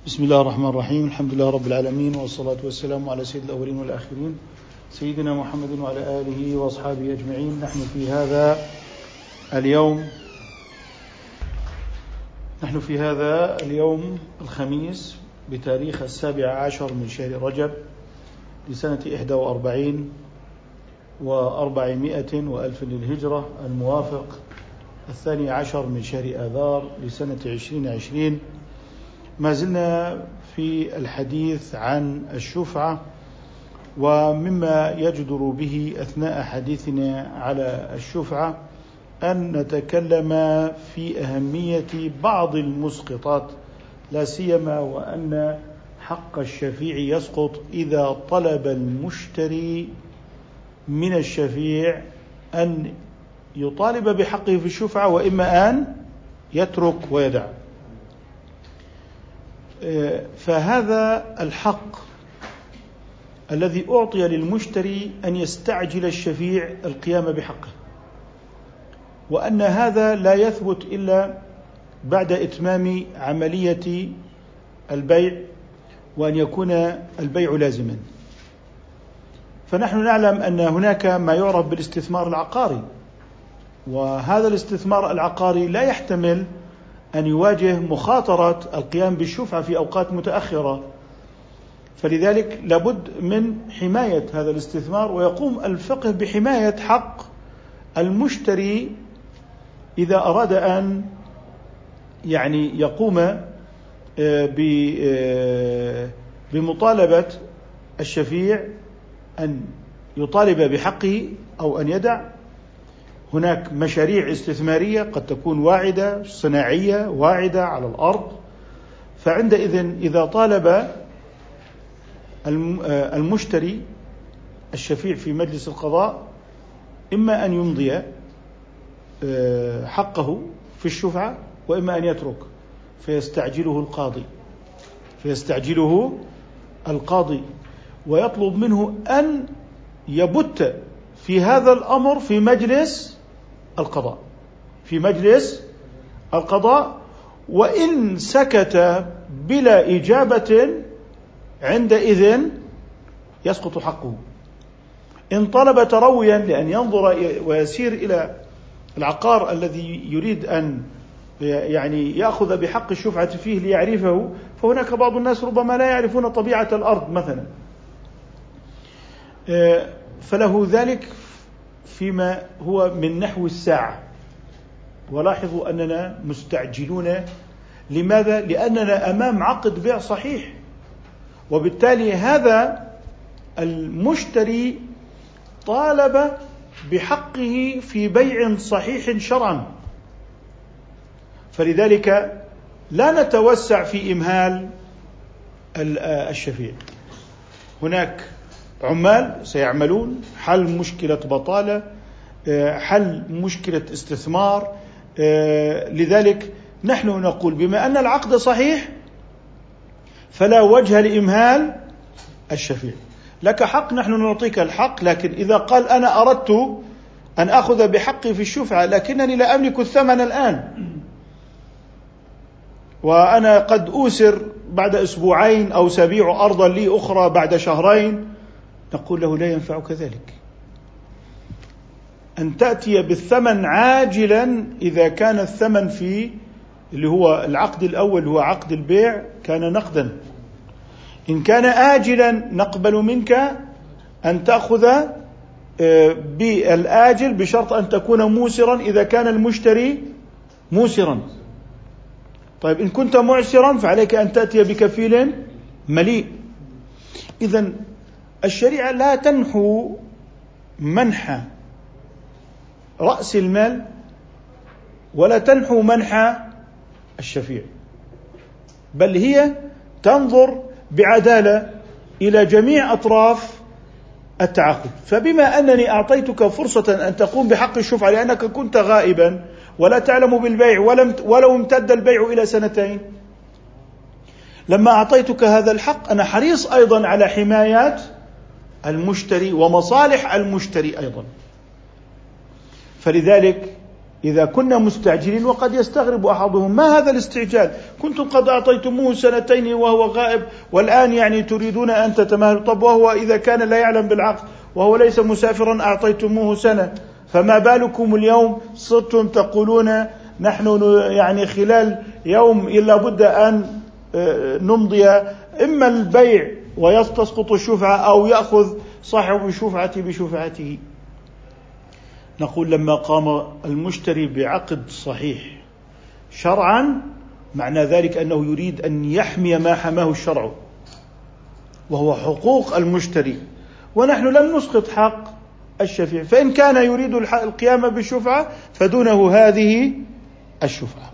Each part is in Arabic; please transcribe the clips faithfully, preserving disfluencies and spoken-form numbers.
بسم الله الرحمن الرحيم. الحمد لله رب العالمين، والصلاة والسلام على سيد الأولين والآخرين سيدنا محمد وعلى آله وأصحابه أجمعين. نحن في هذا اليوم نحن في هذا اليوم الخميس بتاريخ السابع عشر من شهر رجب لسنة إحدى وأربعين وأربعمائة وألف للهجرة، الموافق الثاني عشر من شهر آذار لسنة عشرين عشرين. ما زلنا في الحديث عن الشفعة، ومما يجدر به أثناء حديثنا على الشفعة أن نتكلم في أهمية بعض المسقطات، لا سيما وأن حق الشفيع يسقط إذا طلب المشتري من الشفيع أن يطالب بحقه في الشفعة، وإما أن يترك ويدع. فهذا الحق الذي أعطي للمشتري أن يستعجل الشفيع القيام بحقه، وأن هذا لا يثبت إلا بعد إتمام عملية البيع، وأن يكون البيع لازما. فنحن نعلم أن هناك ما يعرف بالاستثمار العقاري، وهذا الاستثمار العقاري لا يحتمل أن يواجه مخاطرة القيام بالشفعة في أوقات متأخرة، فلذلك لابد من حماية هذا الاستثمار، ويقوم الفقه بحماية حق المشتري إذا أراد أن يعني يقوم بمطالبة الشفيع أن يطالب بحقه أو أن يدع. هناك مشاريع استثمارية قد تكون واعدة، صناعية واعدة على الأرض، فعندئذ إذا طالب المشتري الشفيع في مجلس القضاء إما أن يمضي حقه في الشفعة، وإما أن يترك، فيستعجله القاضي فيستعجله القاضي ويطلب منه أن يبت في هذا الأمر في مجلس القضاء في مجلس القضاء وإن سكت بلا إجابة عندئذ يسقط حقه. إن طلب ترويا لأن ينظر ويسير إلى العقار الذي يريد أن يعني يأخذ بحق الشفعة فيه ليعرفه، فهناك بعض الناس ربما لا يعرفون طبيعة الأرض مثلا، فله ذلك فيما هو من نحو الساعة. ولاحظوا أننا مستعجلون. لماذا؟ لأننا أمام عقد بيع صحيح، وبالتالي هذا المشتري طالب بحقه في بيع صحيح شرعا، فلذلك لا نتوسع في إمهال الشفيع. هناك عمال سيعملون حل مشكلة بطالة، حل مشكلة استثمار، لذلك نحن نقول بما أن العقد صحيح فلا وجه لإمهال الشفيع. لك حق، نحن نعطيك الحق، لكن إذا قال أنا أردت أن أخذ بحقي في الشفعة لكنني لا أملك الثمن الآن، وأنا قد أوسر بعد أسبوعين أو سبيع أرضا لي أخرى بعد شهرين، نقول له لا ينفعك ذلك. أن تأتي بالثمن عاجلا إذا كان الثمن في اللي هو العقد الأول هو عقد البيع كان نقدا. إن كان آجلا نقبل منك أن تأخذ بالآجل بشرط أن تكون موسرا إذا كان المشتري موسرا. طيب إن كنت معسرا فعليك أن تأتي بكفيل مليء. إذن الشريعة لا تنحو منح رأس المال ولا تنحو منح الشفيع، بل هي تنظر بعدالة إلى جميع أطراف التعاقد. فبما أنني أعطيتك فرصة أن تقوم بحق الشفعة لأنك كنت غائبا ولا تعلم بالبيع ولم ولو امتد البيع إلى سنتين، لما أعطيتك هذا الحق أنا حريص أيضا على حمايات المشتري ومصالح المشتري أيضا. فلذلك إذا كنا مستعجلين، وقد يستغرب أحدهم ما هذا الاستعجال، كنتم قد أعطيتموه سنتين وهو غائب والآن يعني تريدون أن تتماهلوا، طب وهو إذا كان لا يعلم بالعقل وهو ليس مسافرا أعطيتموه سنة، فما بالكم اليوم صرتم تقولون نحن يعني خلال يوم إلا بد أن نمضي إما البيع ويستسقط الشفعة أو يأخذ صاحب الشفعة بشفعته. نقول لما قام المشتري بعقد صحيح شرعا معنى ذلك أنه يريد أن يحمي ما حماه الشرع وهو حقوق المشتري، ونحن لم نسقط حق الشفيع، فإن كان يريد القيام بالشفعة فدونه هذه الشفعة.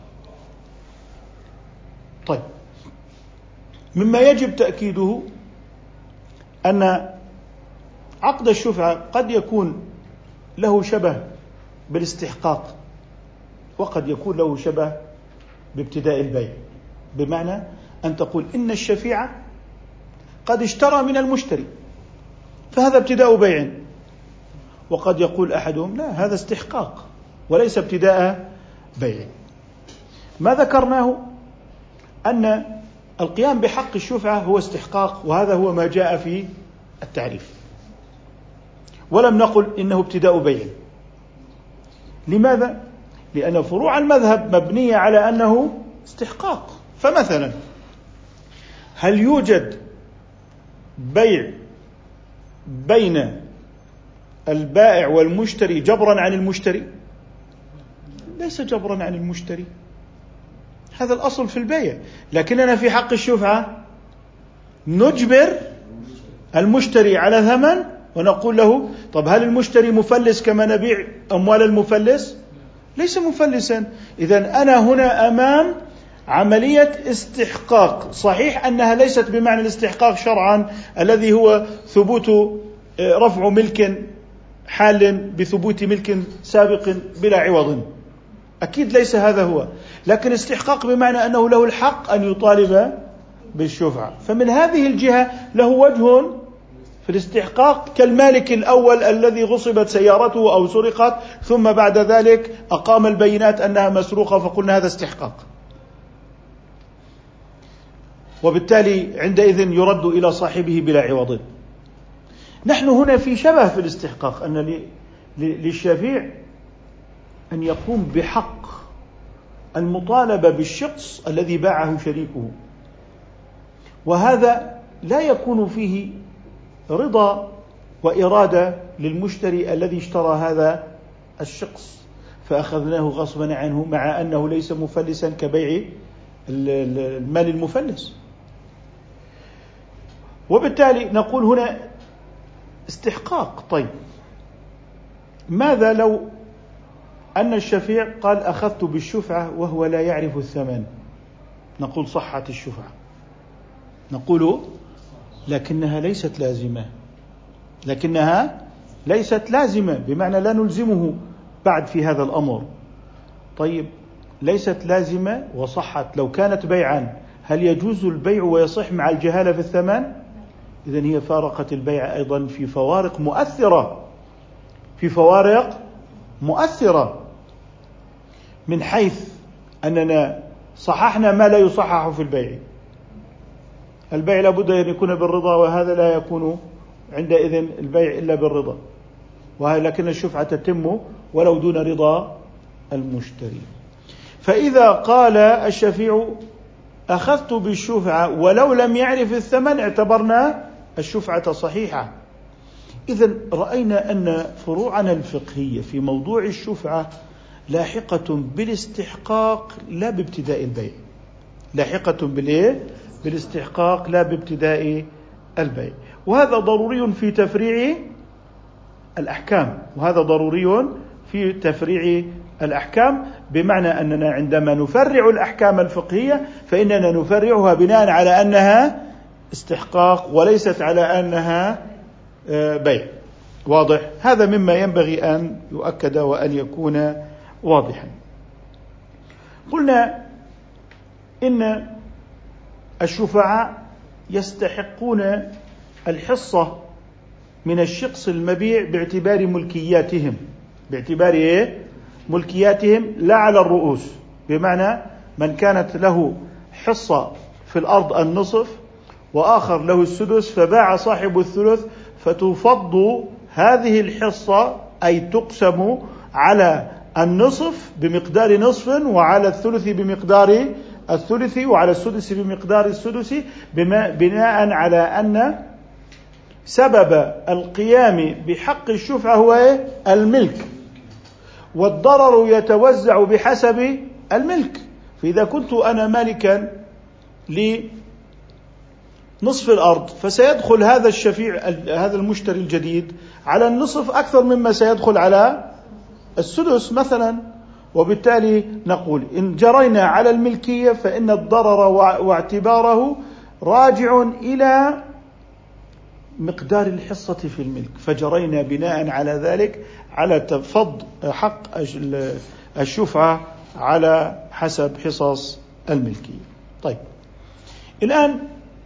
طيب، مما يجب تأكيده أن عقد الشفعة قد يكون له شبه بالاستحقاق، وقد يكون له شبه بابتداء البيع، بمعنى أن تقول إن الشفيع قد اشترى من المشتري فهذا ابتداء بيع، وقد يقول أحدهم لا هذا استحقاق وليس ابتداء بيع. ما ذكرناه أن القيام بحق الشفعة هو استحقاق، وهذا هو ما جاء في التعريف، ولم نقل إنه ابتداء بيع. لماذا؟ لأن فروع المذهب مبنية على أنه استحقاق. فمثلا هل يوجد بيع بين البائع والمشتري جبرا عن المشتري؟ ليس جبرا عن المشتري، هذا الأصل في البيع، لكننا في حق الشفعة نجبر المشتري على ثمن ونقول له طب هل المشتري مفلس كما نبيع أموال المفلس؟ ليس مفلسا. إذن أنا هنا أمام عملية استحقاق، صحيح أنها ليست بمعنى الاستحقاق شرعا الذي هو ثبوت رفع ملك حال بثبوت ملك سابق بلا عوض، أكيد ليس هذا هو، لكن استحقاق بمعنى أنه له الحق أن يطالب بالشفعة. فمن هذه الجهة له وجه في الاستحقاق كالمالك الأول الذي غصبت سيارته أو سرقت ثم بعد ذلك أقام البينات أنها مسروقة فقلنا هذا استحقاق، وبالتالي عندئذ يرد إلى صاحبه بلا عوض. نحن هنا في شبه في الاستحقاق، أن للشفيع أن يقوم بحق المطالبة بالشخص الذي باعه شريكه، وهذا لا يكون فيه رضا وإرادة للمشتري الذي اشترى هذا الشخص فأخذناه غصبا عنه، مع أنه ليس مفلسا كبيع المال المفلس. وبالتالي نقول هنا استحقاق. طيب، ماذا لو أن الشفيع قال أخذت بالشفعة وهو لا يعرف الثمن؟ نقول صحت الشفعة، نقول لكنها ليست لازمة، لكنها ليست لازمة بمعنى لا نلزمه بعد في هذا الأمر. طيب، ليست لازمة وصحت، لو كانت بيعا هل يجوز البيع ويصح مع الجهالة في الثمن؟ إذن هي فارقت البيع أيضا في فوارق مؤثرة، في فوارق مؤثرة، من حيث أننا صححنا ما لا يصحح في البيع. البيع لابد أن يكون بالرضا، وهذا لا يكون عندئذ البيع إلا بالرضا، ولكن الشفعة تتم ولو دون رضا المشتري. فإذا قال الشفيع أخذت بالشفعة ولو لم يعرف الثمن اعتبرنا الشفعة صحيحة. إذن رأينا أن فروعنا الفقهية في موضوع الشفعة لاحقة بالاستحقاق لا بابتداء البيع، لاحقة بالإيه؟ بالاستحقاق لا بابتداء البيع. وهذا ضروري في تفريع الأحكام، وهذا ضروري في تفريع الأحكام، بمعنى أننا عندما نفرع الأحكام الفقهية فإننا نفرعها بناء على أنها استحقاق وليست على أنها بيع. واضح؟ هذا مما ينبغي أن يؤكد وأن يكون واضحا. قلنا إن الشفعاء يستحقون الحصة من الشخص المبيع باعتبار ملكياتهم، باعتبار إيه؟ ملكياتهم لا على الرؤوس، بمعنى من كانت له حصة في الأرض النصف وآخر له السدس فباع صاحب الثلث، فتفض هذه الحصة أي تقسم على النصف بمقدار نصف، وعلى الثلث بمقدار الثلث، وعلى السدس بمقدار السدس، بناء على أن سبب القيام بحق الشفعة هو الملك، والضرر يتوزع بحسب الملك. فإذا كنت أنا مالكا لنصف الأرض فسيدخل هذا الشفيع هذا المشتري الجديد على النصف أكثر مما سيدخل على السدس مثلا، وبالتالي نقول إن جرينا على الملكية فإن الضرر واعتباره راجع إلى مقدار الحصة في الملك، فجرينا بناء على ذلك على تفض حق الشفعة على حسب حصص الملكية. طيب، الآن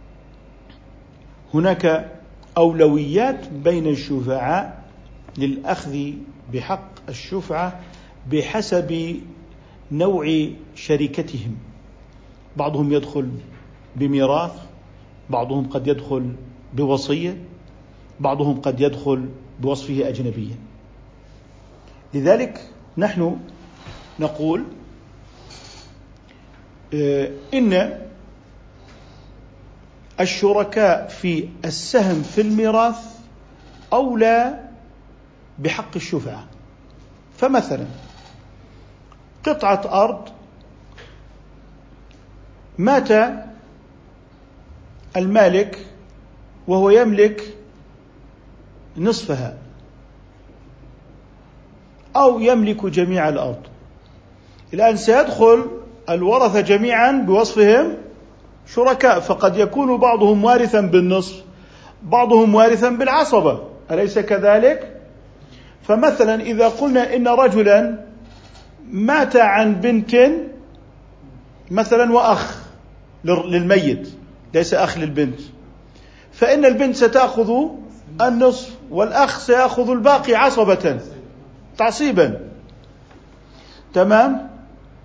هناك أولويات بين الشفعاء للأخذ بحق الشفعة بحسب نوع شركتهم. بعضهم يدخل بميراث، بعضهم قد يدخل بوصية، بعضهم قد يدخل بوصفه أجنبيا. لذلك نحن نقول إن الشركاء في السهم في الميراث أولى بحق الشفعة. فمثلا قطعة أرض مات المالك وهو يملك نصفها أو يملك جميع الأرض، الآن سيدخل الورثة جميعا بوصفهم شركاء، فقد يكون بعضهم وارثا بالنصف، بعضهم وارثا بالعصبة، أليس كذلك؟ فمثلا إذا قلنا إن رجلا مات عن بنت مثلا وأخ للميت ليس أخ للبنت، فإن البنت ستأخذ النصف والأخ سيأخذ الباقي عصبة تعصيبا، تمام؟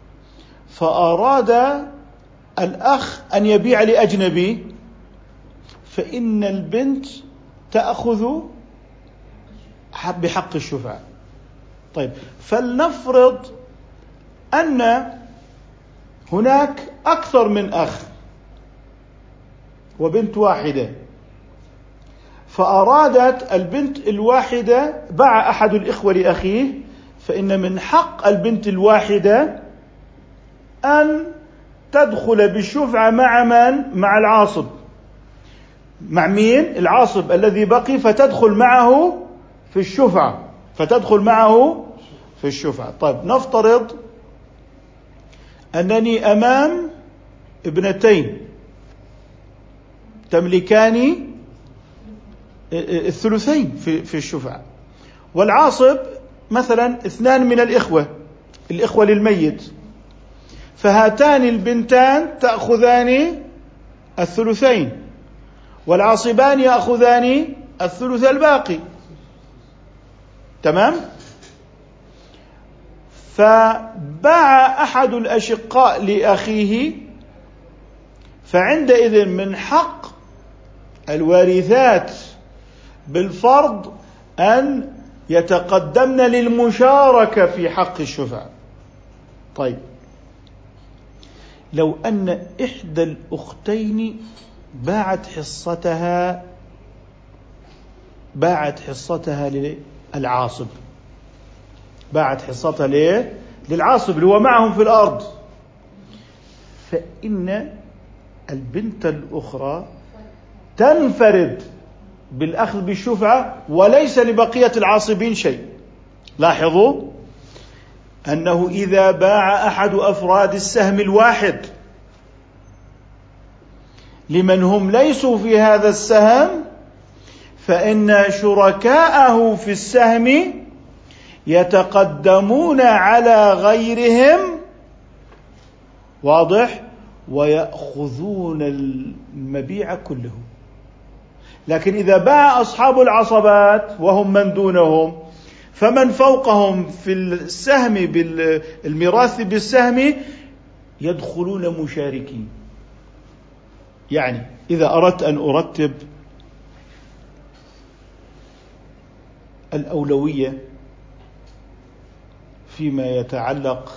فأراد الأخ أن يبيع لأجنبي، فإن البنت تأخذ بحق الشفعة. طيب، فلنفرض أن هناك أكثر من أخ وبنت واحدة، فأرادت البنت الواحدة باع أحد الإخوة لأخيه، فإن من حق البنت الواحدة أن تدخل بالشفعة مع من؟ مع العاصب. مع مين؟ العاصب الذي بقي، فتدخل معه في الشفعة فتدخل معه في الشفعة. طيب، نفترض أنني أمام ابنتين تملكان الثلثين في الشفعة، والعاصب مثلا اثنان من الإخوة الإخوة للميت، فهاتان البنتان تأخذان الثلثين والعاصبان يأخذان الثلث الباقي، تمام؟ فباع أحد الأشقاء لأخيه، فعندئذ من حق الوارثات بالفرض أن يتقدمن للمشاركة في حق الشفعة. طيب، لو أن إحدى الأختين باعت حصتها باعت حصتها للعاصب باعت حصتها ليه؟ للعاصب اللي هو معهم في الأرض، فإن البنت الأخرى تنفرد بالأخذ بالشفعة وليس لبقية العاصبين شيء. لاحظوا أنه إذا باع أحد أفراد السهم الواحد لمن هم ليسوا في هذا السهم، فإن شركاءه في السهم يتقدمون على غيرهم، واضح، ويأخذون المبيع كله. لكن إذا باع أصحاب العصبات وهم من دونهم، فمن فوقهم في السهم بالميراث بالسهم يدخلون مشاركين. يعني إذا أردت أن أرتب الأولوية فيما يتعلق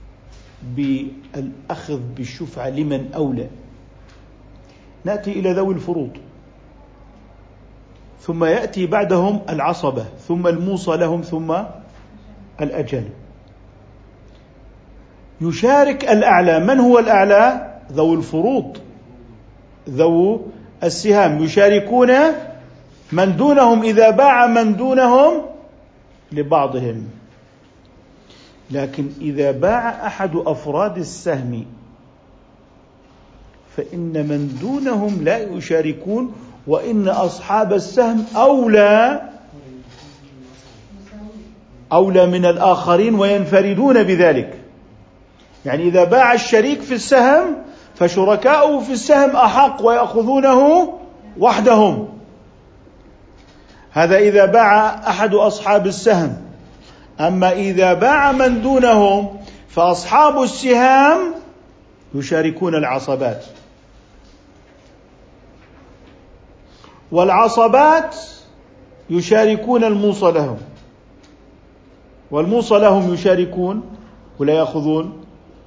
بالأخذ بالشفعة لمن أولى، نأتي إلى ذوي الفروض، ثم يأتي بعدهم العصبة، ثم الموصى لهم، ثم الأجانب. يشارك الأعلى. من هو الأعلى؟ ذوي الفروض، ذو السهام يشاركون من دونهم إذا باع من دونهم لبعضهم. لكن إذا باع أحد أفراد السهم فإن من دونهم لا يشاركون، وإن أصحاب السهم أولى أولى من الآخرين وينفردون بذلك. يعني إذا باع الشريك في السهم فشركاؤه في السهم أحق ويأخذونه وحدهم. هذا إذا باع أحد أصحاب السهم. أما إذا باع من دونهم فأصحاب السهام يشاركون العصبات، والعصبات يشاركون الموصى لهم، والموصى لهم يشاركون ولا يأخذون،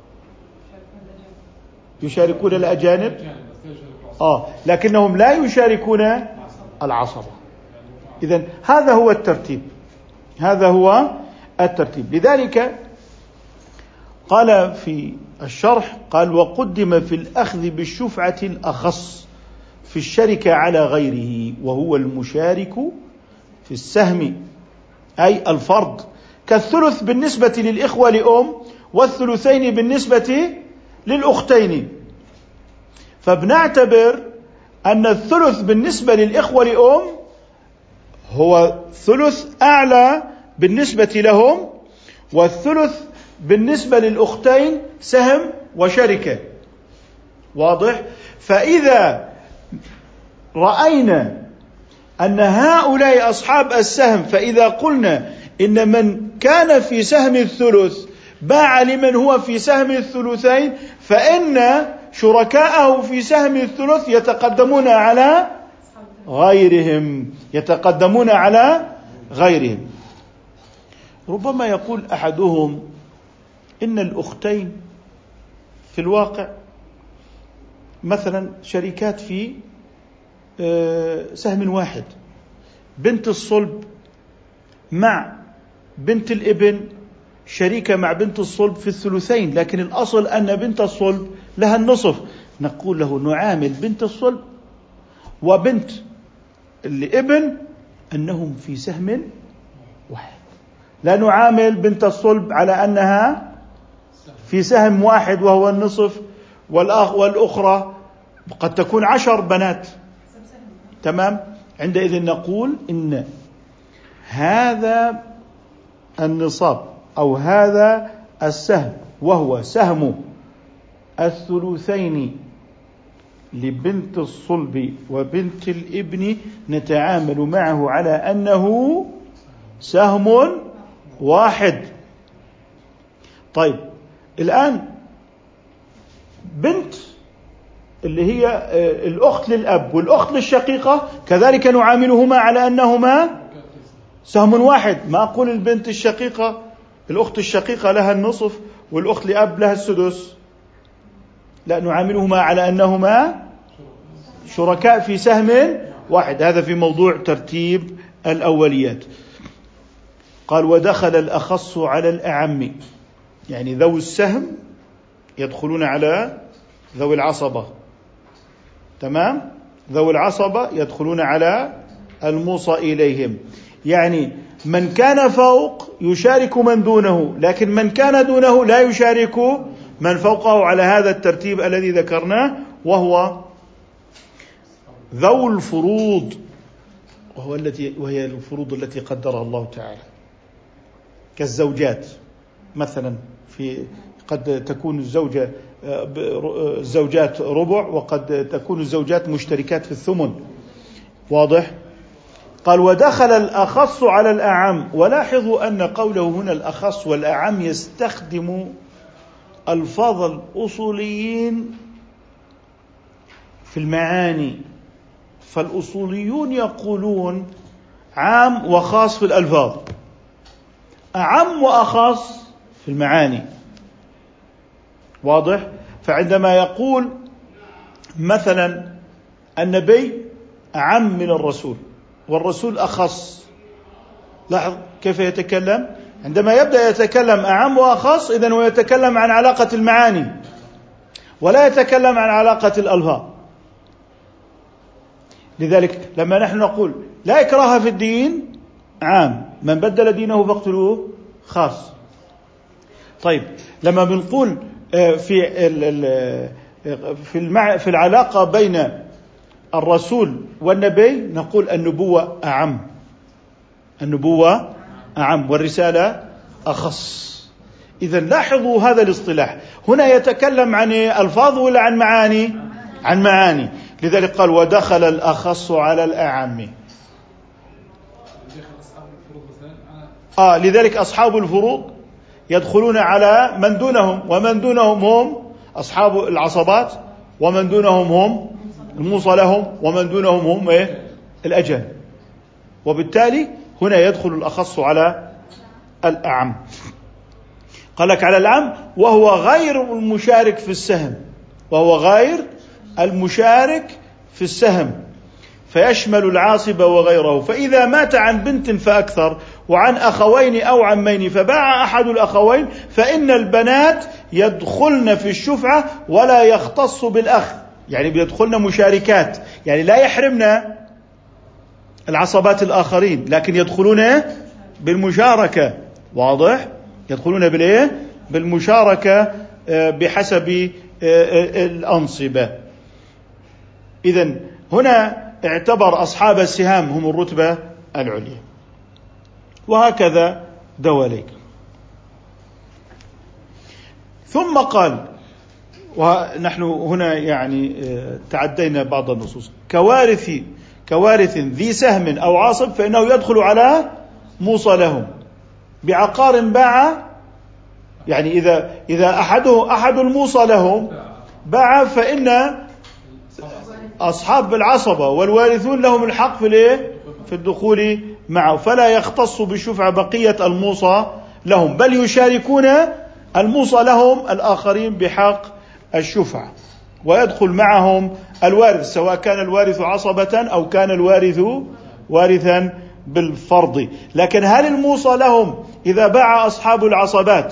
يشاركون الأجانب آه لكنهم لا يشاركون العصبة. إذن هذا هو الترتيب، هذا هو الترتيب. لذلك قال في الشرح، قال: وقدم في الأخذ بالشفعة الأخص في الشركة على غيره، وهو المشارك في السهم أي الفرد، كالثلث بالنسبة للإخوة لأم، والثلثين بالنسبة للأختين. فبنعتبر أن الثلث بالنسبة للإخوة لأم هو ثلث أعلى بالنسبة لهم، والثلث بالنسبة للأختين سهم وشركة. واضح؟ فإذا رأينا أن هؤلاء أصحاب السهم، فإذا قلنا إن من كان في سهم الثلث باع لمن هو في سهم الثلثين، فإن شركاءه في سهم الثلث يتقدمون على غيرهم، يتقدمون على غيرهم. ربما يقول أحدهم إن الأختين في الواقع مثلا شريكات في سهم واحد، بنت الصلب مع بنت الابن شريكة مع بنت الصلب في الثلثين، لكن الأصل أن بنت الصلب لها النصف. نقول له: نعامل بنت الصلب وبنت الابن أنهم في سهم واحد، لا نعامل بنت الصلب على أنها في سهم واحد وهو النصف، والأخرى قد تكون عشر بنات. تمام؟ عندئذ نقول إن هذا النصاب أو هذا السهم وهو سهم الثلثين لبنت الصلب وبنت الابن نتعامل معه على أنه سهم واحد. طيب، الآن بنت اللي هي الأخت للأب والأخت للشقيقة كذلك نعاملهما على أنهما سهم واحد. ما أقول البنت الشقيقة الأخت الشقيقة لها النصف والأخت لأب لها السدس، لا، نعاملهما على أنهما شركاء في سهم واحد. هذا في موضوع ترتيب الأوليات. قال: ودخل الأخص على الأعم، يعني ذوي السهم يدخلون على ذوي العصبة. تمام؟ ذوي العصبة يدخلون على الموصى إليهم. يعني من كان فوق يشارك من دونه، لكن من كان دونه لا يشارك من فوقه على هذا الترتيب الذي ذكرناه، وهو ذو الفروض، وهو التي وهي الفروض التي قدرها الله تعالى، كالزوجات مثلا. في قد تكون الزوجة الزوجات ربع، وقد تكون الزوجات مشتركات في الثمن. واضح؟ قال ودخل الأخص على الأعم. ولاحظوا أن قوله هنا الأخص والأعم يستخدم ألفاظ الأصوليين في المعاني. فالأصوليون يقولون عام وخاص في الألفاظ، أعم وأخص في المعاني. واضح؟ فعندما يقول مثلا النبي أعم من الرسول والرسول أخص، لاحظ كيف يتكلم. عندما يبدأ يتكلم أعم وأخص إذن هو يتكلم عن علاقة المعاني ولا يتكلم عن علاقة الألفاظ. لذلك لما نحن نقول لا إكراه في الدين عام، من بدل دينه فاقتلوه خاص. طيب لما بنقول في في في العلاقة بين الرسول والنبي نقول النبوة أعم، النبوة أعم والرسالة أخص. إذن لاحظوا هذا الاصطلاح هنا يتكلم عن ألفاظ ولا عن معاني؟ عن معاني. لذلك قال ودخل الأخص على الأعم. آه لذلك أصحاب الفروض يدخلون على من دونهم، ومن دونهم هم أصحاب العصبات، ومن دونهم هم الموصى لهم، ومن دونهم هم إيه؟ الأجل. وبالتالي هنا يدخل الأخص على الأعم. قال لك على الأعم وهو غير المشارك في السهم، وهو غير المشارك في السهم فيشمل العاصب وغيره. فإذا مات عن بنت فأكثر وعن أخوين أو عمين فباع أحد الأخوين فإن البنات يدخلن في الشفعة ولا يختص بالأخ، يعني بيدخلن مشاركات، يعني لا يحرمنا العصبات الآخرين لكن يدخلون بالمشاركة. واضح؟ يدخلون بالإيه؟ بالمشاركة بحسب الأنصبة. إذن هنا اعتبر أصحاب السهام هم الرتبة العليا، وهكذا دواليك. ثم قال، ونحن هنا يعني تعدينا بعض النصوص، كوارث كوارث ذي سهم أو عاصب فإنه يدخل على موصى لهم بعقار باع، يعني إذا إذا أحده أحد الموصى لهم باع فإن أصحاب العصبة والوارثون لهم الحق في في الدخول معه، فلا يختص بالشفعة بقية الموصى لهم، بل يشاركون الموصى لهم الآخرين بحق الشفعة، ويدخل معهم الوارث سواء كان الوارث عصبة أو كان الوارث وارثا بالفرض. لكن هل الموصى لهم إذا باع أصحاب العصبات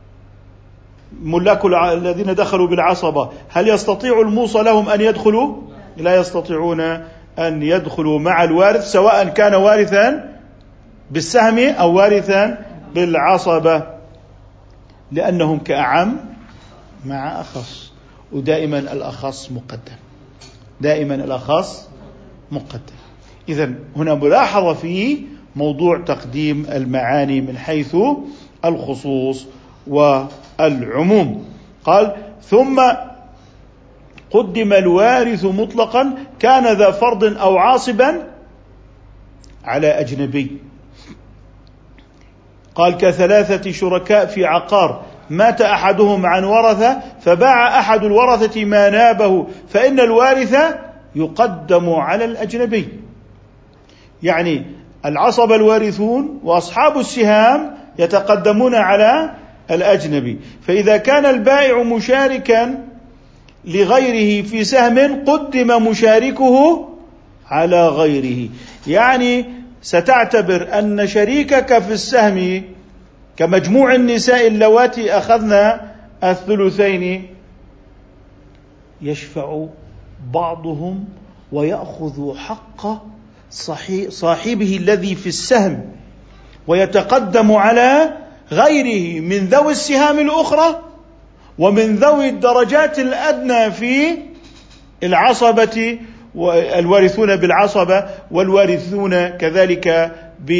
ملاك الذين دخلوا بالعصبة هل يستطيع الموصى لهم أن يدخلوا؟ لا يستطيعون أن يدخلوا مع الوارث سواء كان وارثا بالسهم أو وارثا بالعصبة، لأنهم كأعم مع أخص، ودائما الأخص مقدم، دائما الأخص مقدم. إذن هنا ملاحظة في موضوع تقديم المعاني من حيث الخصوص والعموم. قال ثم قدم الوارث مطلقا كان ذا فرض أو عاصبا على أجنبي. قال كثلاثة شركاء في عقار مات أحدهم عن ورثة فباع أحد الورثة ما نابه فإن الوارث يقدم على الأجنبي، يعني العصب الوارثون وأصحاب السهام يتقدمون على الأجنبي. فإذا كان البائع مشاركا لغيره في سهم قدم مشاركه على غيره، يعني ستعتبر أن شريكك في السهم كمجموع النساء اللواتي أخذنا الثلثين يشفع بعضهم ويأخذ حق صاحبه الذي في السهم ويتقدم على غيره من ذوي السهام الأخرى ومن ذوي الدرجات الأدنى في العصبة، والوارثون بالعصبة والوارثون كذلك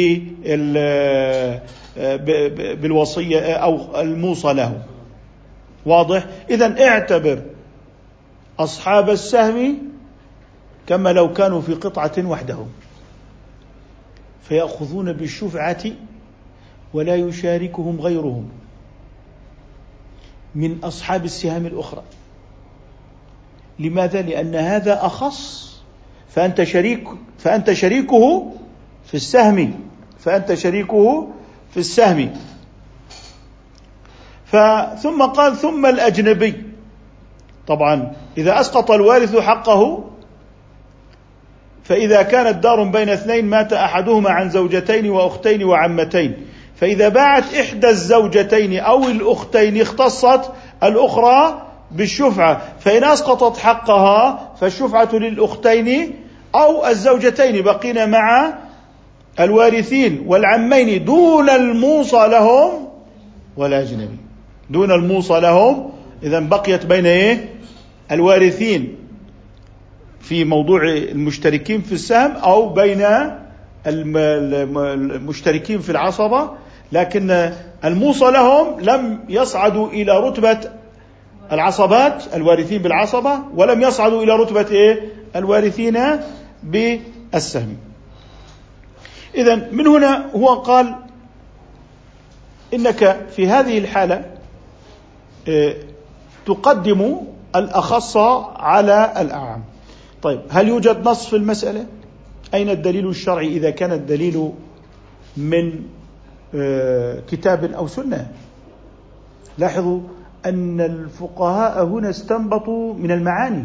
بالوصية أو الموصى له. واضح؟ إذن اعتبر أصحاب السهم كما لو كانوا في قطعة وحدهم، فيأخذون بالشفعة ولا يشاركهم غيرهم من أصحاب السهام الأخرى. لماذا؟ لأن هذا أخص، فأنت شريك فأنت شريكه في السهم فأنت شريكه في السهم. ثم قال ثم الأجنبي. طبعا إذا أسقط الوارث حقه، فإذا كانت دار بين اثنين مات أحدهما عن زوجتين وأختين وعمتين، فإذا باعت إحدى الزوجتين أو الأختين اختصت الأخرى بالشفعة، فإن أسقطت حقها فالشفعة للأختين أو الزوجتين، بقينا مع الوارثين والعمين دون الموصى لهم والأجنبي، دون الموصى لهم. إذن بقيت بين إيه؟ الوارثين في موضوع المشتركين في السهم، أو بين المشتركين في العصبة، لكن الموصى لهم لم يصعدوا إلى رتبة العصبات الوارثين بالعصبة، ولم يصعدوا إلى رتبة إيه؟ الوارثين بالسهم. إذن من هنا هو قال إنك في هذه الحالة تقدم الأخص على الأعم. طيب، هل يوجد نص في المسألة؟ أين الدليل الشرعي إذا كان الدليل من كتاب أو سنة؟ لاحظوا أن الفقهاء هنا استنبطوا من المعاني.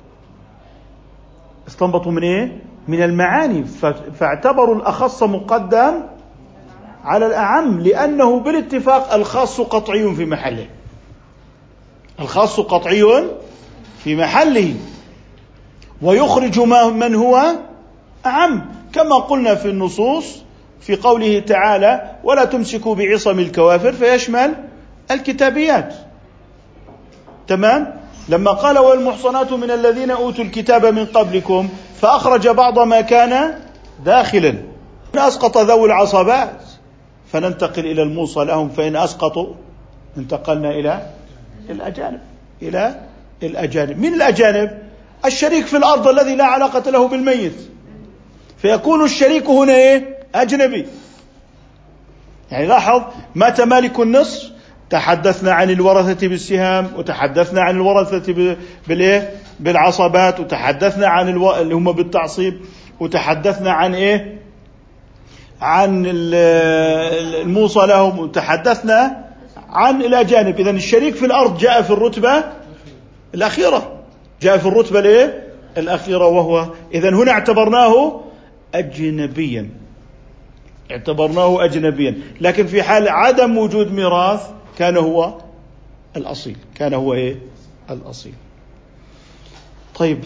استنبطوا من إيه؟ من المعاني، فاعتبروا الأخص مقدم على الأعم، لأنه بالاتفاق الخاص قطعي في محله. الخاص قطعي في محله ويخرج من هو أعم، كما قلنا في النصوص في قوله تعالى ولا تمسكوا بعصم الكوافر، فيشمل الكتابيات. تمام؟ لما قال والمحصنات من الذين أوتوا الكتاب من قبلكم، فأخرج بعض ما كان داخلا. أسقط ذوي العصبات فننتقل إلى الموصى لهم، فإن أسقطوا انتقلنا إلى الأجانب إلى الأجانب من الأجانب الشريك في الأرض الذي لا علاقة له بالميت، فيكون الشريك هنا إيه؟ أجنبي. يعني لاحظ، مات مالك النصف، تحدثنا عن الورثة بالسهام، وتحدثنا عن الورثة بالإيه؟ بالعصبات، وتحدثنا عن الو... اللي هم بالتعصيب، وتحدثنا عن إيه؟ عن الموصى لهم، وتحدثنا عن الأجانب. إذن الشريك في الأرض جاء في الرتبة الأخيرة، جاء في الرتبة الإيه؟ الأخيرة، وهو إذن هنا اعتبرناه أجنبيا، اعتبرناه أجنبيا. لكن في حال عدم وجود ميراث كان هو الأصيل، كان هو إيه؟ الأصيل. طيب،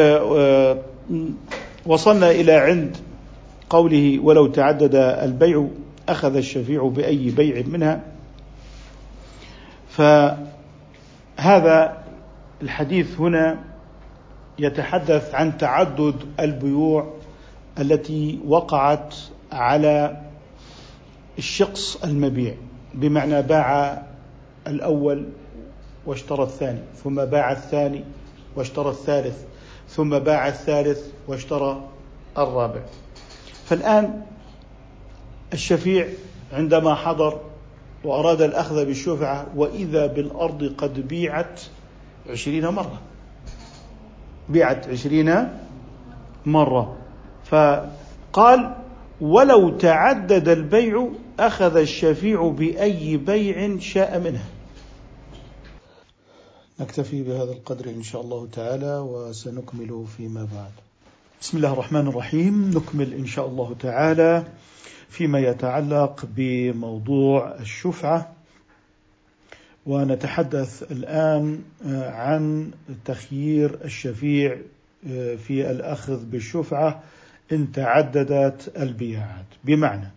وصلنا إلى عند قوله ولو تعدد البيع أخذ الشفيع بأي بيع منها. فهذا الحديث هنا يتحدث عن تعدد البيوع التي وقعت على الشخص المبيع، بمعنى باع الأول واشترى الثاني، ثم باع الثاني واشترى الثالث، ثم باع الثالث واشترى الرابع. فالآن الشفيع عندما حضر وأراد الأخذ بالشفعة، وإذا بالأرض قد بيعت عشرين مرة، بيعت عشرين مرة. فقال ولو تعدد البيع أخذ الشفيع بأي بيع شاء منها. نكتفي بهذا القدر إن شاء الله تعالى، وسنكمل فيما بعد. بسم الله الرحمن الرحيم. نكمل إن شاء الله تعالى فيما يتعلق بموضوع الشفعة، ونتحدث الآن عن تخيير الشفيع في الأخذ بالشفعة إن تعددت البيعات. بمعنى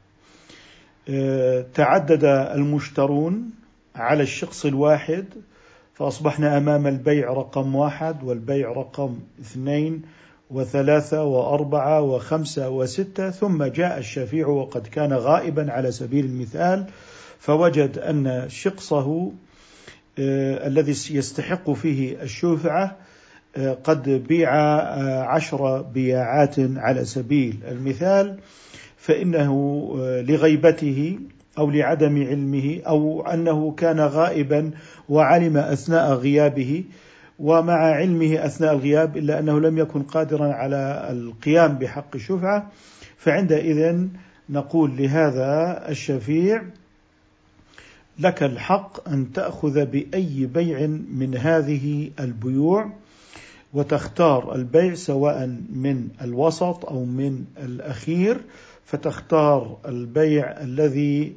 تعدد المشترون على الشخص الواحد، فأصبحنا أمام البيع رقم واحد والبيع رقم اثنين وثلاثة وأربعة وخمسة وستة، ثم جاء الشفيع وقد كان غائبا على سبيل المثال، فوجد أن شخصه آه الذي يستحق فيه الشفعة آه قد بيع آه عشر بياعات على سبيل المثال، فإنه لغيبته أو لعدم علمه أو أنه كان غائبا وعلم أثناء غيابه، ومع علمه أثناء الغياب إلا أنه لم يكن قادرا على القيام بحق الشفعة، فعندئذ نقول لهذا الشفيع: لك الحق أن تأخذ بأي بيع من هذه البيوع، وتختار البيع سواء من الوسط أو من الأخير، فتختار البيع الذي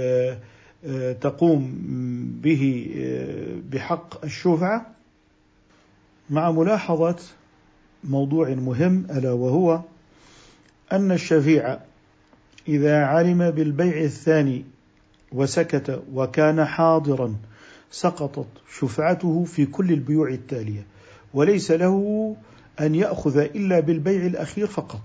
تقوم به بحق الشفعة، مع ملاحظة موضوع مهم، ألا وهو أن الشفيع إذا علم بالبيع الثاني وسكت وكان حاضرا سقطت شفعته في كل البيوع التالية، وليس له أن يأخذ إلا بالبيع الأخير فقط.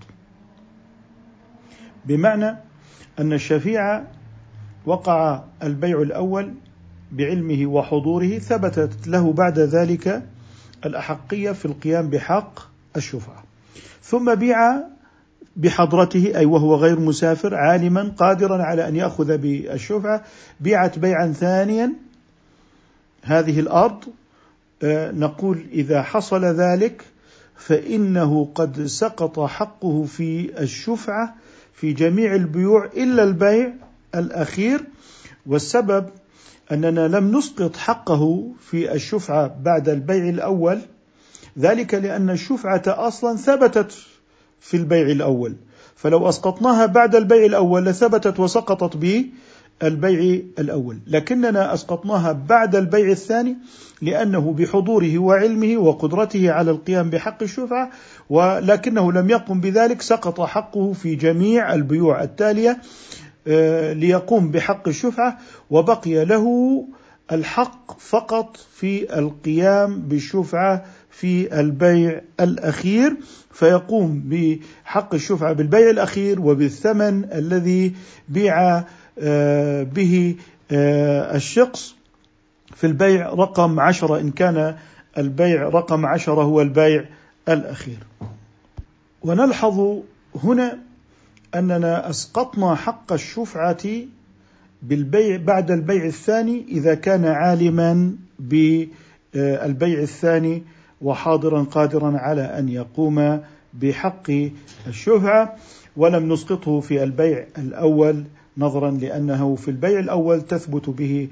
بمعنى أن الشفيع وقع البيع الأول بعلمه وحضوره، ثبتت له بعد ذلك الأحقية في القيام بحق الشفعة، ثم بيع بحضرته أي وهو غير مسافر عالما قادرا على أن يأخذ بالشفعة، بيعت بيعا ثانيا هذه الأرض. نقول إذا حصل ذلك فإنه قد سقط حقه في الشفعة في جميع البيوع إلا البيع الأخير، والسبب أننا لم نسقط حقه في الشفعة بعد البيع الأول، ذلك لأن الشفعة أصلا ثبتت في البيع الأول، فلو أسقطناها بعد البيع الأول لثبتت وسقطت بالبيع الأول، لكننا أسقطناها بعد البيع الثاني لأنه بحضوره وعلمه وقدرته على القيام بحق الشفعة، ولكنه لم يقم بذلك، سقط حقه في جميع البيوع التالية ليقوم بحق الشفعة، وبقي له الحق فقط في القيام بالشفعة في البيع الأخير، فيقوم بحق الشفعة بالبيع الأخير وبالثمن الذي بيع به الشخص في البيع رقم عشرة، إن كان البيع رقم عشرة هو البيع الأخير. ونلحظ هنا أننا أسقطنا حق الشفعة بالبيع بعد البيع الثاني إذا كان عالما بالبيع الثاني وحاضرا قادرا على أن يقوم بحق الشفعة، ولم نسقطه في البيع الأول نظرا لأنه في البيع الأول تثبت به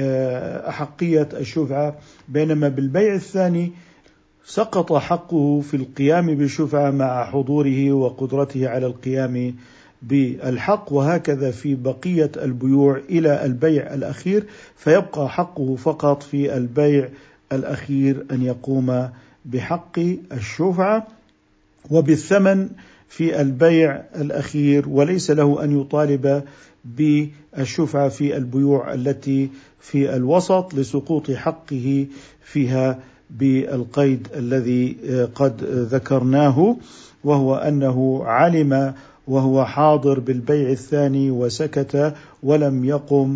أحقية الشفعة، بينما بالبيع الثاني سقط حقه في القيام بالشفعة مع حضوره وقدرته على القيام بالحق، وهكذا في بقية البيوع إلى البيع الأخير، فيبقى حقه فقط في البيع الأخير أن يقوم بحق الشفعة وبالثمن في البيع الأخير، وليس له أن يطالب بالشفعة في البيوع التي في الوسط لسقوط حقه فيها بالقيد الذي قد ذكرناه، وهو أنه علم وهو حاضر بالبيع الثاني وسكت ولم يقم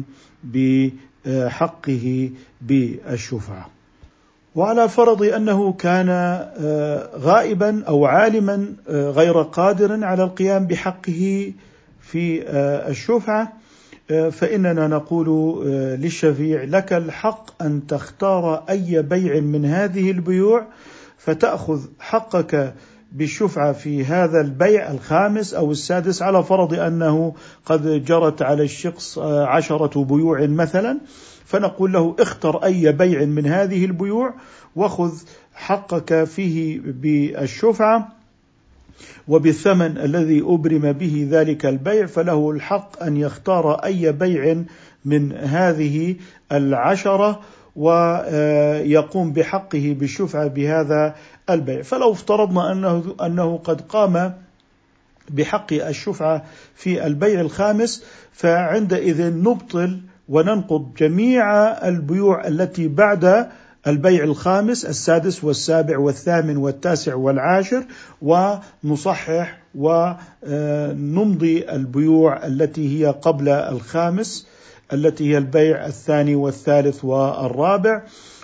بحقه بالشفعة. وعلى فرض أنه كان غائبا أو عالما غير قادر على القيام بحقه في الشفعة، فإننا نقول للشفيع: لك الحق أن تختار أي بيع من هذه البيوع، فتأخذ حقك بالشفعة في هذا البيع الخامس أو السادس، على فرض أنه قد جرت على الشخص عشرة بيوع مثلا، فنقول له: اختر أي بيع من هذه البيوع وخذ حقك فيه بالشفعة وبالثمن الذي أبرم به ذلك البيع، فله الحق أن يختار أي بيع من هذه العشرة ويقوم بحقه بالشفعة بهذا البيع. فلو افترضنا أنه, أنه قد قام بحق الشفعة في البيع الخامس، فعندئذ نبطل وننقض جميع البيوع التي بعد البيع الخامس، السادس والسابع والثامن والتاسع والعاشر، ونصحح ونمضي البيوع التي هي قبل الخامس التي هي البيع الثاني والثالث والرابع،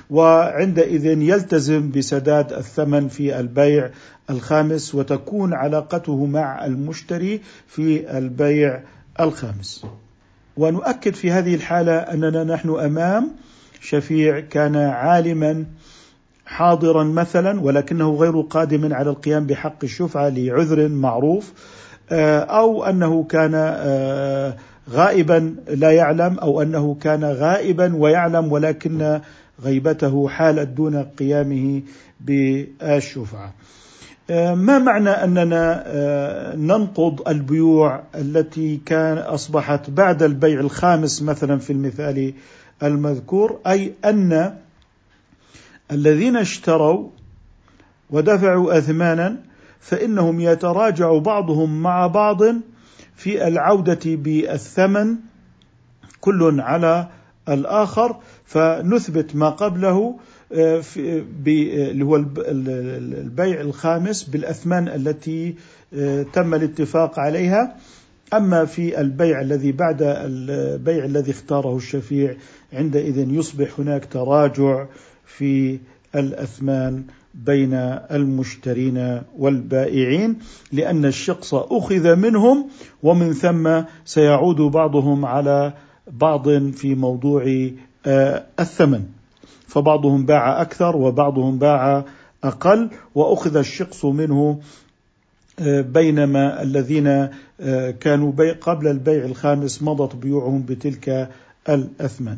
وعندئذ يلتزم بسداد الثمن في البيع الخامس، وتكون علاقته مع المشتري في البيع الخامس. ونؤكد في هذه الحالة أننا نحن أمام شفيع كان عالما حاضرا مثلا ولكنه غير قادم على القيام بحق الشفعة لعذر معروف، أو أنه كان غائبا لا يعلم، أو أنه كان غائبا ويعلم ولكن غيبته حالت دون قيامه بالشفعة. ما معنى أننا ننقض البيوع التي كان أصبحت بعد البيع الخامس مثلا في المثال المذكور؟ أي أن الذين اشتروا ودفعوا أثمانا فإنهم يتراجع بعضهم مع بعض في العودة بالثمن كل على الآخر، فنثبت ما قبله اللي هو البيع الخامس بالأثمان التي تم الاتفاق عليها. أما في البيع الذي بعد البيع الذي اختاره الشفيع عندئذ يصبح هناك تراجع في الأثمان بين المشترين والبائعين، لأن الشخص أخذ منهم ومن ثم سيعود بعضهم على بعض في موضوع الثمن، فبعضهم باع أكثر وبعضهم باع أقل وأخذ الشخص منه، بينما الذين كانوا قبل البيع الخامس مضت بيوعهم بتلك الأثمان.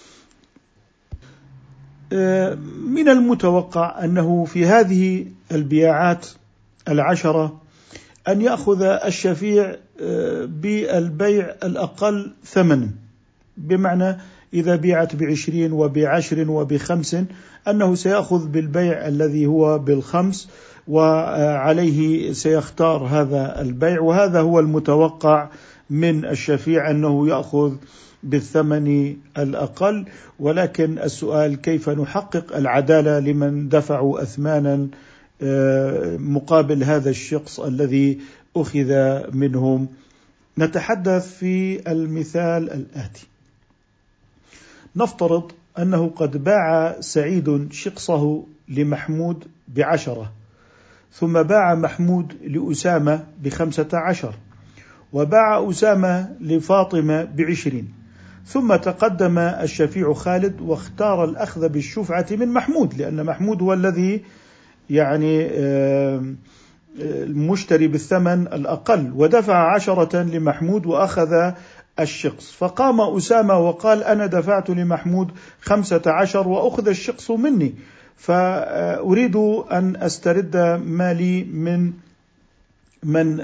من المتوقع أنه في هذه البياعات العشرة أن يأخذ الشفيع بالبيع الأقل ثمنا، بمعنى إذا بيعت بعشرين وبعشر وبخمس أنه سيأخذ بالبيع الذي هو بالخمس وعليه سيختار هذا البيع، وهذا هو المتوقع من الشفيع أنه يأخذ بالثمن الأقل. ولكن السؤال كيف نحقق العدالة لمن دفعوا أثمانا مقابل هذا الشخص الذي أخذ منهم؟ نتحدث في المثال الآتي. نفترض أنه قد باع سعيد شخصه لمحمود بعشرة، ثم باع محمود لأسامة بخمسة عشر، وباع أسامة لفاطمة بعشرين، ثم تقدم الشفيع خالد واختار الأخذ بالشفعة من محمود، لأن محمود هو الذي يعني المشتري بالثمن الأقل، ودفع عشرة لمحمود وأخذ الشخص. فقام أسامة وقال أنا دفعت لمحمود خمسة عشر وأخذ الشخص مني، فأريد أن أسترد مالي من من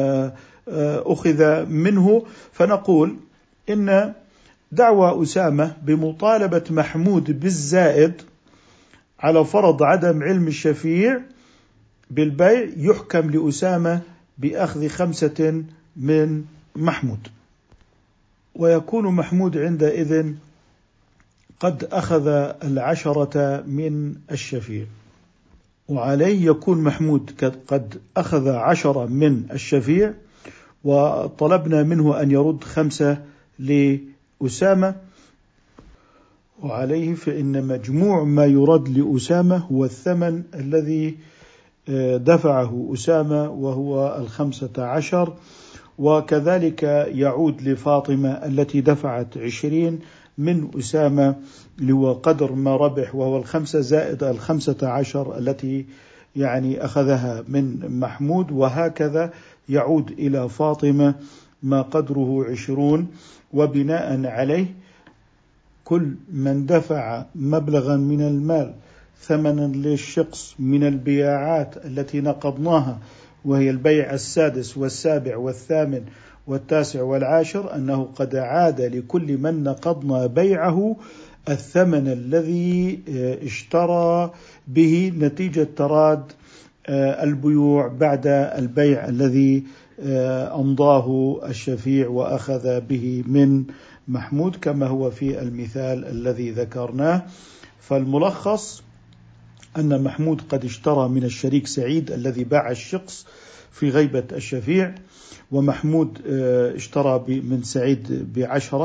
أخذ منه. فنقول إن دعوى أسامة بمطالبة محمود بالزائد على فرض عدم علم الشفيع بالبيع يحكم لأسامة بأخذ خمسة من محمود، ويكون محمود عندئذ قد أخذ العشرة من الشفيع، وعليه يكون محمود قد أخذ عشرة من الشفيع، وطلبنا منه أن يرد خمسة لأسامة، وعليه فإن مجموع ما يرد لأسامة هو الثمن الذي دفعه أسامة وهو الخمسة عشر، وكذلك يعود لفاطمة التي دفعت عشرين من أسامة لهو قدر ما ربح وهو الخمسة زائد الخمسة عشر التي يعني أخذها من محمود، وهكذا يعود إلى فاطمة ما قدره عشرون. وبناء عليه كل من دفع مبلغا من المال ثمنا للشخص من البياعات التي نقضناها، وهي البيع السادس والسابع والثامن والتاسع والعاشر، أنه قد عاد لكل من نقضنا بيعه الثمن الذي اشترى به نتيجة تراد البيوع بعد البيع الذي أمضاه الشفيع وأخذ به من محمود، كما هو في المثال الذي ذكرناه. فالملخص أن محمود قد اشترى من الشريك سعيد الذي باع الشخص في غيبة الشفيع، ومحمود اشترى من سعيد بعشرة،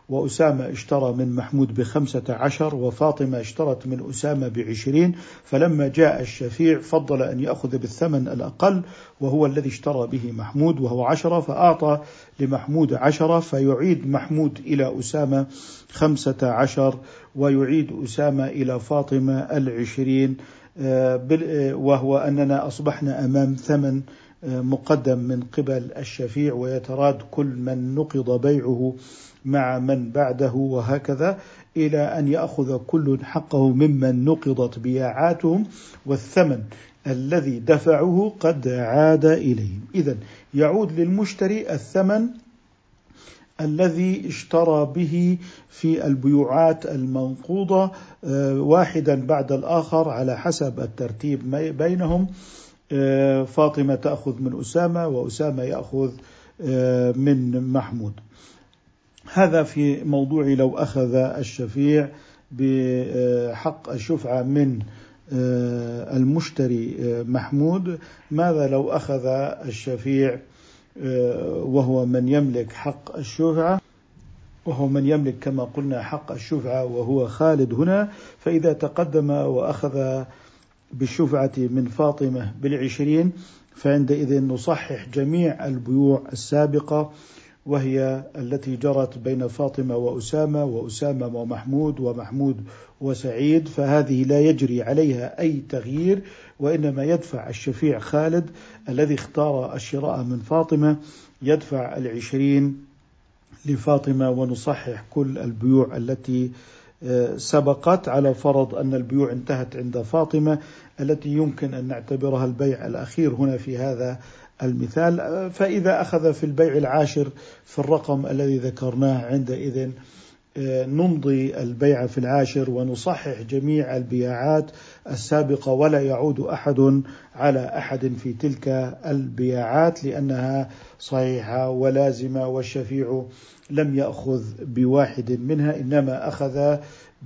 وأسامة اشترى من محمود بخمسة عشر وفاطمة اشترت من أسامة بعشرين، فلما جاء الشفيع فضل أن يأخذ بالثمن الأقل وهو الذي اشترى به محمود وهو عشرة، فأعطى لمحمود عشرة، فيعيد محمود إلى أسامة خمسة عشر ويعيد أسامة إلى فاطمة العشرين، وهو أننا أصبحنا أمام ثمن مقدم من قبل الشفيع، ويتراد كل من نقض بيعه مع من بعده وهكذا إلى أن يأخذ كل حقه ممن نقضت بياعاتهم والثمن الذي دفعه قد عاد إليهم. إذن يعود للمشتري الثمن الذي اشترى به في البيوعات المنقوضة واحدا بعد الآخر على حسب الترتيب بينهم. فاطمة تأخذ من أسامة وأسامة يأخذ من محمود. هذا في موضوع لو أخذ الشفيع بحق الشفعة من المشتري محمود. ماذا لو أخذ الشفيع وهو من يملك حق الشفعة، وهو من يملك كما قلنا حق الشفعة وهو خالد هنا؟ فإذا تقدم وأخذ بالشفعة من فاطمة بالعشرين فعندئذ نصحح جميع البيوع السابقة وهي التي جرت بين فاطمة وأسامة وأسامة ومحمود ومحمود وسعيد، فهذه لا يجري عليها أي تغيير، وإنما يدفع الشفيع خالد الذي اختار الشراء من فاطمة يدفع العشرين لفاطمة، ونصحح كل البيوع التي سبقت على فرض أن البيوع انتهت عند فاطمة التي يمكن أن نعتبرها البيع الأخير هنا في هذا المثال. فإذا أخذ في البيع العاشر في الرقم الذي ذكرناه عندئذ نمضي البيع في العاشر ونصحح جميع البياعات السابقة ولا يعود أحد على أحد في تلك البياعات لأنها صحيحة ولازمة، والشفيع لم يأخذ بواحد منها إنما أخذ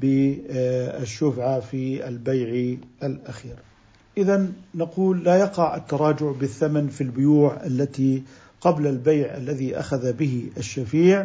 بالشفعة في البيع الأخير. إذن نقول لا يقع التراجع بالثمن في البيوع التي قبل البيع الذي أخذ به الشفيع،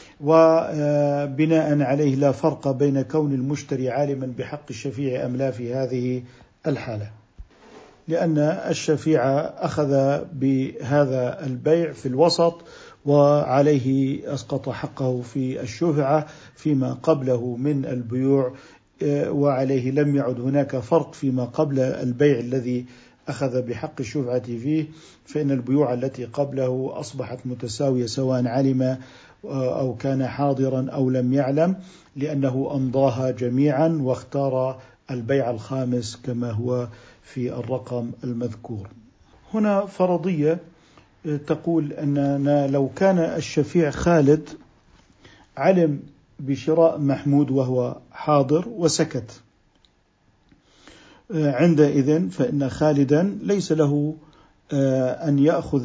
وبناء عليه لا فرق بين كون المشتري عالما بحق الشفيع أم لا في هذه الحالة، لأن الشفيع أخذ بهذا البيع في الوسط وعليه أسقط حقه في الشفعة فيما قبله من البيوع، وعليه لم يعد هناك فرق فيما قبل البيع الذي أخذ بحق الشفعة فيه، فإن البيوع التي قبله أصبحت متساوية سواء علم أو كان حاضرا أو لم يعلم، لأنه أمضاها جميعا واختار البيع الخامس كما هو في الرقم المذكور. هنا فرضية تقول أننا لو كان الشفيع خالد علم بشراء محمود وهو حاضر وسكت، عندئذ فإن خالدا ليس له أن يأخذ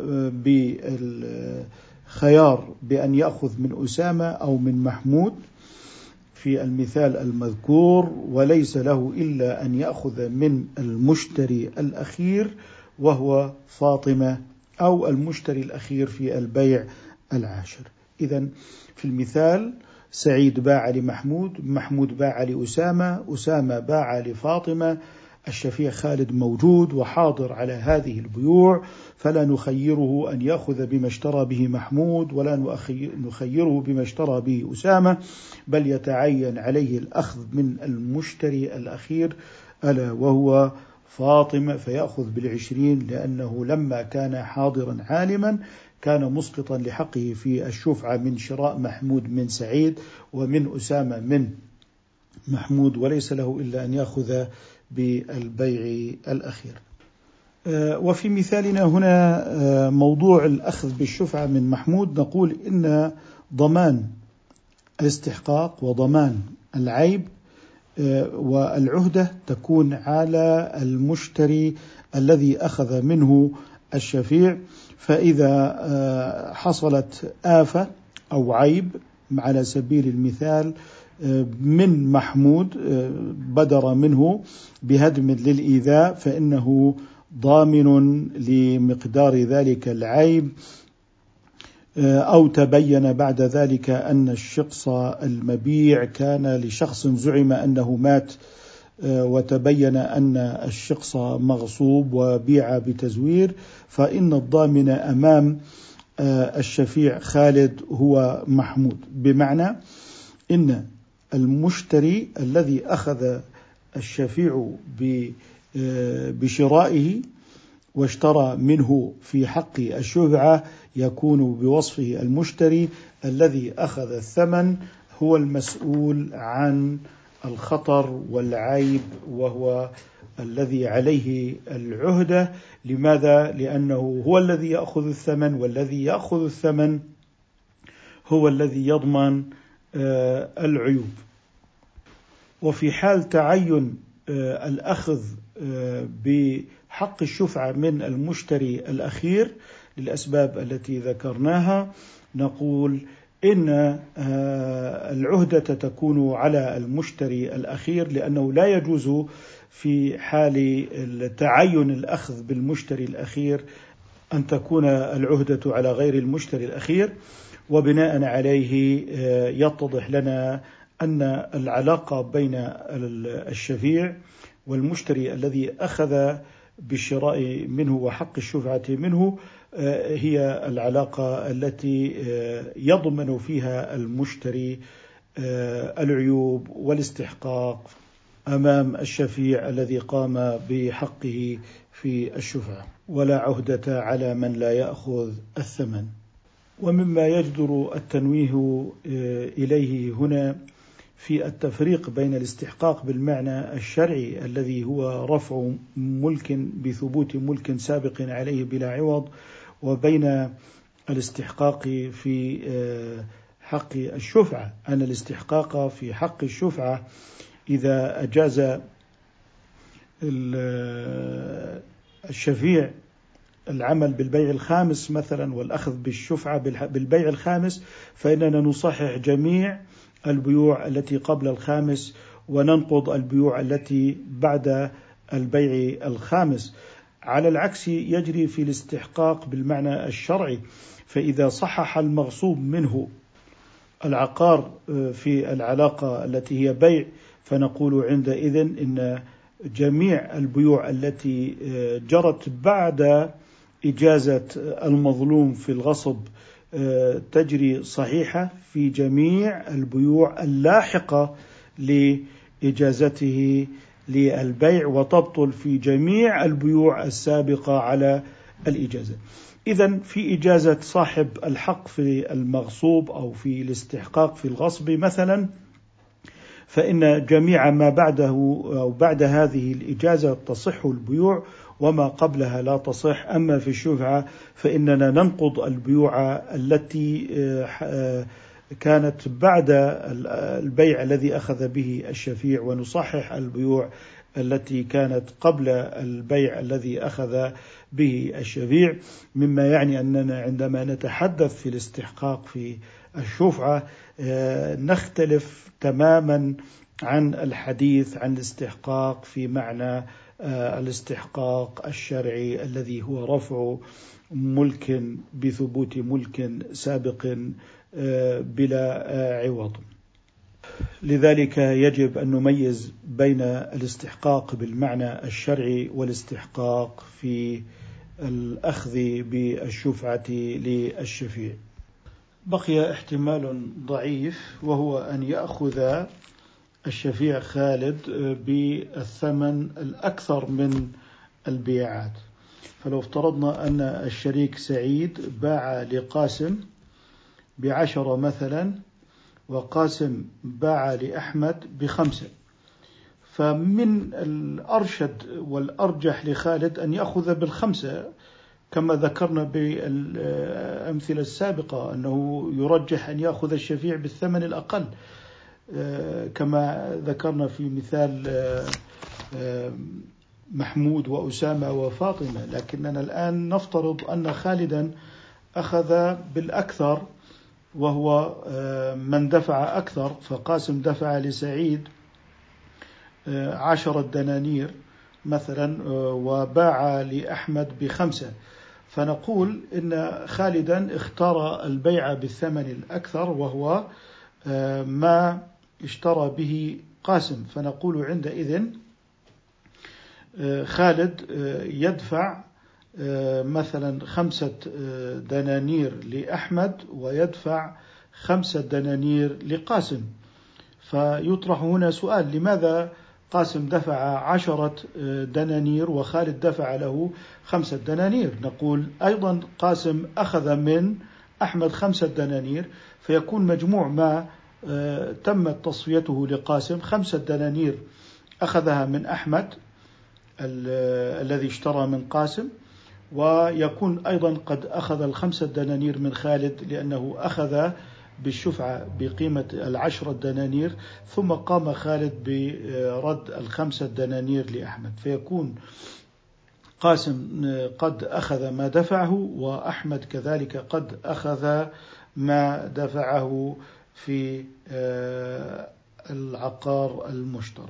بالخيار بأن يأخذ من أسامة أو من محمود في المثال المذكور، وليس له إلا أن يأخذ من المشتري الأخير وهو فاطمة أو المشتري الأخير في البيع العاشر. إذن في المثال سعيد باع لمحمود، محمود باع لأسامة، أسامة باع لفاطمة، الشفيع خالد موجود وحاضر على هذه البيوع، فلا نخيره أن يأخذ بما اشترى به محمود ولا نخيره بما اشترى به أسامة، بل يتعين عليه الأخذ من المشتري الأخير ألا وهو فاطمة، فيأخذ بالعشرين لأنه لما كان حاضرا عالما كان مسقطا لحقه في الشفعة من شراء محمود من سعيد ومن أسامة من محمود، وليس له إلا أن يأخذ بالبيع الأخير. وفي مثالنا هنا موضوع الأخذ بالشفعة من محمود نقول إن ضمان الاستحقاق وضمان العيب والعهدة تكون على المشتري الذي أخذ منه الشفيع، فإذا حصلت آفة أو عيب على سبيل المثال من محمود بدر منه بهدم للإيذاء فإنه ضامن لمقدار ذلك العيب أو تبين بعد ذلك أن الشقص المبيع كان لشخص زعم أنه مات وتبين أن الشقص مغصوب وبيع بتزوير، فإن الضامن أمام الشفيع خالد هو محمود، بمعنى إن المشتري الذي أخذ الشفيع بشرائه واشترى منه في حق الشفعة يكون بوصفه المشتري الذي أخذ الثمن هو المسؤول عن الخطر والعيب، وهو الذي عليه العهدة. لماذا؟ لأنه هو الذي يأخذ الثمن، والذي يأخذ الثمن هو الذي يضمن العيوب. وفي حال تعين الأخذ بحق الشفعة من المشتري الأخير للأسباب التي ذكرناها، نقول إن العهدة تكون على المشتري الأخير، لأنه لا يجوز في حال تعين الأخذ بالمشتري الأخير أن تكون العهدة على غير المشتري الأخير. وبناء عليه يتضح لنا أن العلاقة بين الشفيع والمشتري الذي أخذ بالشراء منه وحق الشفعة منه هي العلاقة التي يضمن فيها المشتري العيوب والاستحقاق أمام الشفيع الذي قام بحقه في الشفعة، ولا عهدة على من لا يأخذ الثمن. ومما يجدر التنويه إليه هنا في التفريق بين الاستحقاق بالمعنى الشرعي الذي هو رفع ملك بثبوت ملك سابق عليه بلا عوض، وبين الاستحقاق في حق الشفعة، أن الاستحقاق في حق الشفعة إذا أجاز الشفيع العمل بالبيع الخامس مثلا والأخذ بالشفعة بالبيع الخامس، فإننا نصحح جميع البيوع التي قبل الخامس وننقض البيوع التي بعد البيع الخامس. على العكس يجري في الاستحقاق بالمعنى الشرعي، فإذا صحح المغصوب منه العقار في العلاقة التي هي بيع، فنقول عندئذ إن جميع البيوع التي جرت بعد إجازة المظلوم في الغصب تجري صحيحة في جميع البيوع اللاحقة لإجازته للبيع، وتبطل في جميع البيوع السابقة على الإجازة. إذن في إجازة صاحب الحق في المغصوب أو في الاستحقاق في الغصب مثلا، فإن جميع ما بعده أو بعد هذه الإجازة تصح البيوع، وما قبلها لا تصح. أما في الشفعة فإننا ننقض البيوع التي كانت بعد البيع الذي أخذ به الشفيع، ونصحح البيوع التي كانت قبل البيع الذي أخذ به الشفيع، مما يعني أننا عندما نتحدث في الاستحقاق في الشفعة نختلف تماما عن الحديث عن الاستحقاق في معنى الاستحقاق الشرعي الذي هو رفع ملك بثبوت ملك سابق بلا عوض. لذلك يجب أن نميز بين الاستحقاق بالمعنى الشرعي والاستحقاق في الأخذ بالشفعة للشفيع. بقي احتمال ضعيف، وهو أن يأخذ الشفيع خالد بالثمن الأكثر من البيعات. فلو افترضنا أن الشريك سعيد باع لقاسم بعشرة مثلا، وقاسم باع لأحمد بخمسة، فمن الأرشد والأرجح لخالد أن يأخذ بالخمسة، كما ذكرنا بالأمثلة السابقة أنه يرجح أن يأخذ الشفيع بالثمن الأقل، كما ذكرنا في مثال محمود وأسامة وفاطمة. لكننا الآن نفترض أن خالدا أخذ بالأكثر وهو من دفع أكثر، فقاسم دفع لسعيد عشرة دنانير مثلا وباع لأحمد بخمسة، فنقول إن خالدا اختار البيع بالثمن الأكثر وهو ما اشترى به قاسم، فنقول عندئذ خالد يدفع مثلا خمسة دنانير لأحمد ويدفع خمسة دنانير لقاسم. فيطرح هنا سؤال: لماذا قاسم دفع عشرة دنانير وخالد دفع له خمسة دنانير؟ نقول أيضا قاسم أخذ من أحمد خمسة دنانير، فيكون مجموع ما تمت تصفيته لقاسم خمسة دنانير أخذها من أحمد الذي اشترى من قاسم، ويكون أيضا قد أخذ الخمسة دنانير من خالد لأنه أخذ بالشفعة بقيمة العشرة دنانير، ثم قام خالد برد الخمسة دنانير لأحمد، فيكون قاسم قد أخذ ما دفعه وأحمد كذلك قد أخذ ما دفعه في العقار المشترى.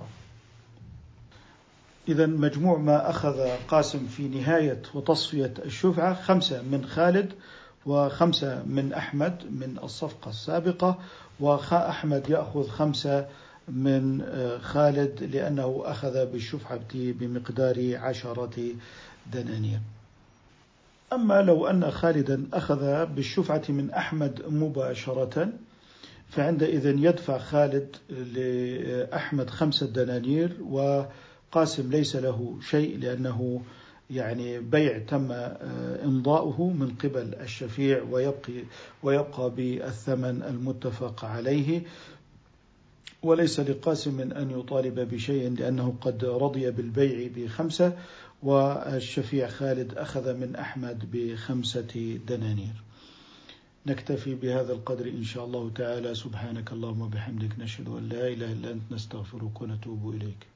إذن مجموع ما أخذ قاسم في نهاية وتصفية الشفعة خمسة من خالد وخمسة من أحمد من الصفقة السابقة، وأحمد يأخذ خمسة من خالد لأنه أخذ بالشفعة بمقدار عشرة دنانير. أما لو أن خالدا أخذ بالشفعة من أحمد مباشرة، فعندئذ يدفع خالد لأحمد خمسة دنانير وقاسم ليس له شيء، لأنه يعني بيع تم إمضاؤه من قبل الشفيع، ويبقى, ويبقى بالثمن المتفق عليه، وليس لقاسم أن يطالب بشيء لأنه قد رضي بالبيع بخمسة، والشفيع خالد أخذ من أحمد بخمسة دنانير. نكتفي بهذا القدر إن شاء الله تعالى. سبحانك اللهم وبحمدك، نشهد أن لا إله إلا أنت، نستغفرك ونتوب إليك.